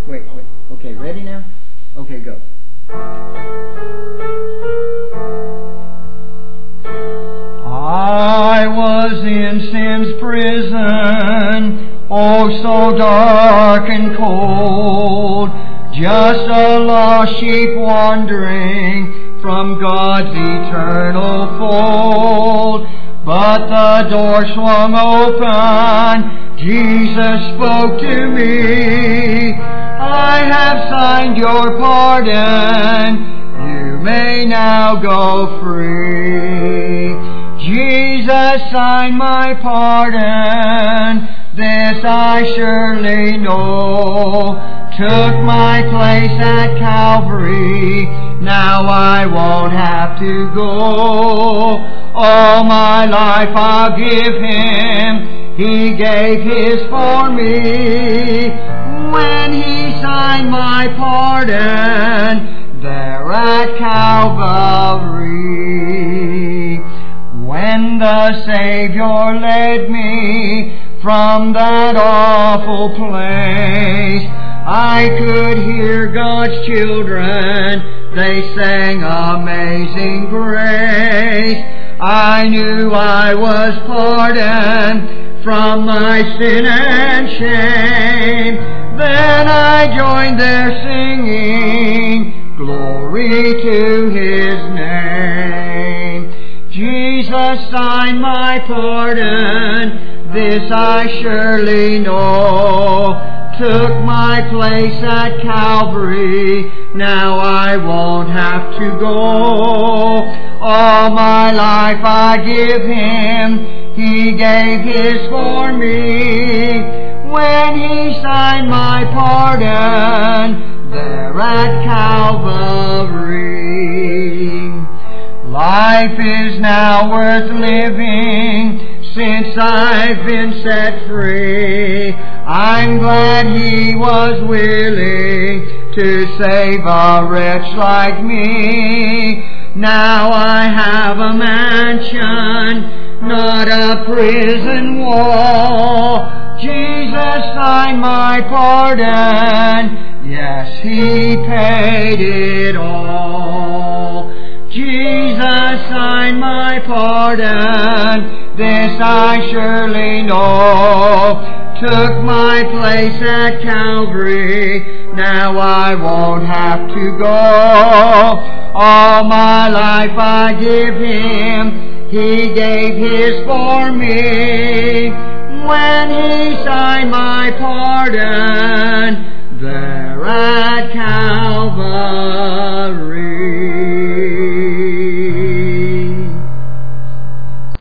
Wait. Okay, ready now? Okay, go. I was in sin's prison, oh so dark and cold, just a lost sheep wandering from God's eternal fold. But the door swung open, Jesus spoke to me, I have signed your pardon, you may now go free. Jesus signed my pardon, this I surely know. Took my place at Calvary, now I won't have to go. All my life I'll give Him, He gave His for me. When He signed my pardon, there at Calvary. When the Savior led me from that awful place, I could hear God's children, they sang Amazing Grace. I knew I was pardoned from my sin and shame. Then I joined their singing, glory to His name. Jesus signed my pardon, this I surely know. Took my place at Calvary, now I won't have to go. All my life I give Him, He gave His for me. When He signed my pardon, there at Calvary. Life is now worth living, since I've been set free. I'm glad He was willing to save a wretch like me. Now I have a mansion, not a prison wall. Jesus signed my pardon, yes, He paid it all. Jesus signed my pardon, this I surely know. Took my place at Calvary, now I won't have to go. All my life I give Him, He gave His for me. When He signed my pardon, there at Calvary.